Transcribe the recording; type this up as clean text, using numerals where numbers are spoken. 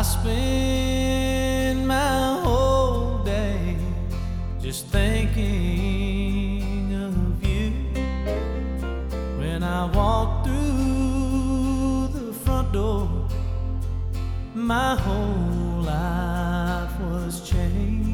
spend my whole day just thinking of you. When I walk through the front door, my whole life was changed.